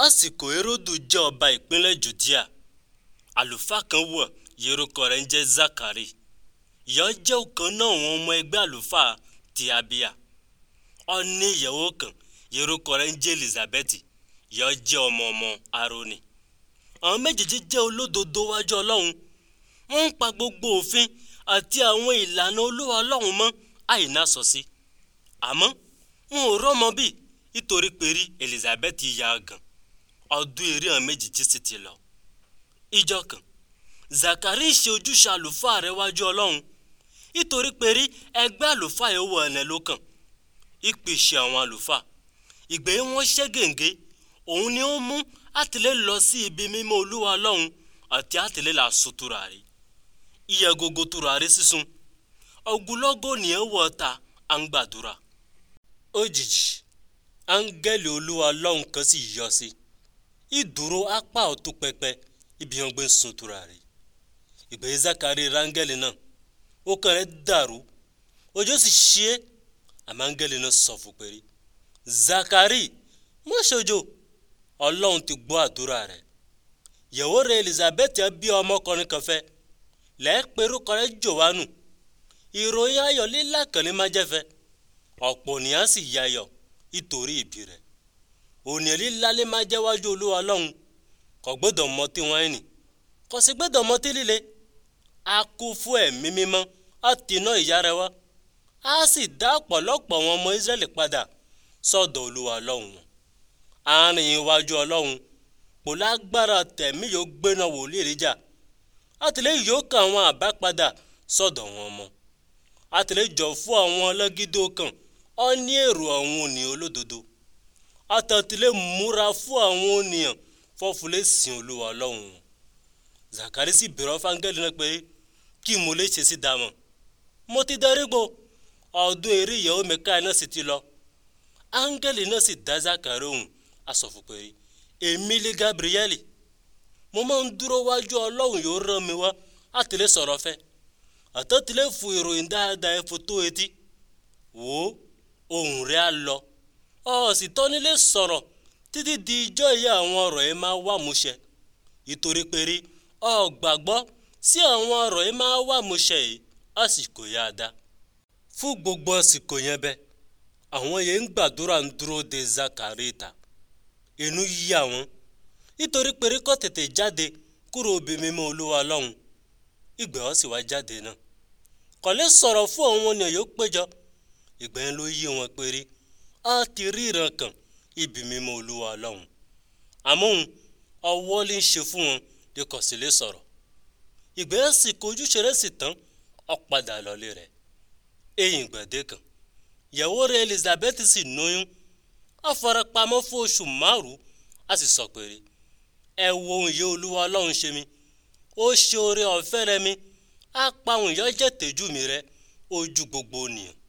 Àsìkò Héródù jẹ́ ọba ìpínlẹ̀ Jùdíà. Àlùfáà kan wà, orúkọ rẹ̀ ń jẹ́ Zákárì. Ìyá jẹ́ ọ̀kan náà àwọn ọmọ ẹgbẹ́ àlùfáà ti Abíà. Ó ní ìyàwó kan, orúkọ rẹ̀ ń jẹ́ Elizabeti. Ìyá jẹ́ ọmọ Árónì. Àwọn méjèèjì jẹ́ olódodo wájú Ọlọ́run. Wọ́n ń pa gbogbo òfin àti àwọn ìlànà Olúwa Ọlọ́run mọ́ àìnásọ̀sí. Àmọ́ wọn ò rọ́mọ bí nítorí pé Elizabeti ya gan. Ọdún eré àwọn méjèèjì sì ti lọ. Ìjọ kan, Zákárì ṣe ojúṣe àlùfáà rẹ̀ wájú Ọlọ́run nítorí pé ẹgbẹ́ àlùfáà yóò wọ ẹ̀nà lókàn. Ìpèsè àwọn àlùfáà ìgbé wọn ṣẹ́ gèǹgé òun ni ó mú àtìlẹ́ lọ sí ibi mímọ́ Olúwa Ọlọ́run àti àtìlẹ́ là sùn tùràrí. Iye gogo tùràrí sísun ogunlọ́gọ̀ ènìyàn wọ̀ ta à ń gbàdúrà. Òjijì áńgẹ́lì Olúwa Ọlọ́run kan sì yọ sí ìdúró apá ọ̀tún pẹpẹ ibi wọn gbé ń sun tùràrí. Ìgbé Zákárì rángẹ́lì náà ọkàn rẹ̀ dàrú, ojú sì ṣe é. Àmọ́ áńgẹ́lì náà sọ fún pé Zákárì má ṣojo, Ọlọ́run ti gbọ́ àdúrà rẹ̀. Ìyàwó rẹ̀ Elizabeti bí ọmọkùnrin kan fẹ́ lẹ́ẹ̀pẹ̀rúkọ rẹ̀ Jòhánù. Ìròyìn ayọ̀ lílá kan ní máa jẹ́ fẹ́. Ọ̀pọ̀ ènìyàn sì yayọ̀ nítorí ìbí rẹ̀. Ònìyàn lílá lè máa jẹ́ wájú Olúwa Ọlọ́run. Kò gbọ́dọ̀ mọtí wáìnì, kò sì gbọ́dọ̀ mọtí líle. A kú fún ẹ̀mí mímọ́ àti iná ìyá rẹ̀ wá. A sì dá ọ̀pọ̀lọpọ̀ àwọn ọmọ Ísírẹ́lì padà sọ́dọ̀ Olúwa Ọlọ́run wọn. Àárín iwájú Ọlọ́run kò lágbára tẹ̀mí yóò gbéná wòlíì Èlíjà. Àtìlẹ́ yóò kà àwọn àbá padà sọ́dọ̀ wọn mọ́. Àtìlẹ́ jọ fún àwọn ọlọ́gídó kan ó ní èrò àwọn ènìyàn olódodo. Àtàtìlẹ́ múra fún àwọn ènìyàn fọ́fúlé sìn Olúwa Ọlọ́run wọn. Zákárì sì bẹ̀rẹ̀ fáńgẹ́lì náà pé kí mo lè ṣe sí dámọ̀. Mo ti darígbò, ọdún eré ìyàwó mẹ́ka náà sì ti lọ. Áńgẹ́lì náà sì dá Zákárì ohùn, a sọ fún pé èmi lé Gabrieli. Mo máa ń dúró wájú Ọlọ́run yóò rán mi wá àtìlẹ́ sọ̀rọ̀ fẹ́. Àtàtìlẹ́ fún ìròyìn dáadáa ẹ̀fọ́ tó etí. Wò ó, ohùn rẹ̀ á lọ. Ó sì tọ́ nílé sọ̀rọ̀ títí di ijọ́ ìyá àwọn ọ̀rọ̀ yẹn máa wà múṣẹ. Nítorí pé ó gbàgbọ́ sí àwọn ọ̀rọ̀ yẹn máa wà múṣẹ yìí àsìkò yá dá. Fún gbogbo àsìkò yẹn bẹ́ẹ̀, àwọn yẹn ń gbàdúrà ń dúró de Zákárì ta. Inú yà wọ́n nítorí pé kò tètè jáde kúrò bí mímọ́ Olúwa Ọlọ́run. Ìgbà ó sì wá jáde náà. Kò lè sọ̀rọ̀ fún àwọn ènìyàn yóò péjọ. Ìgbà yẹn ló yé wọn pé a ti rí ìran kan ibi mímọ́ Olúwa Ọlọ́run. Àmọ́ ọwọ́ lè ń ṣe fún wọn bí kò sì lè sọ̀rọ̀. Ìgbà yẹn sì kojú ṣeré sì tán, ó padà lọlé rẹ̀. Èyìn gbàdé kan, ìyàwó rẹ̀ Elizabeti sì lóyún. Ó farapamọ́ fún oṣù 5, a sì sọ pé ẹ wo ohun ìyè Olúwa Ọlọ́run ṣe mi. Ó ṣe oore ọ̀fẹ́ rẹ̀ mi. Á pa ohun ìyà jẹ́ tẹ́jú mi rẹ̀ ojú gbogbo ènìyàn.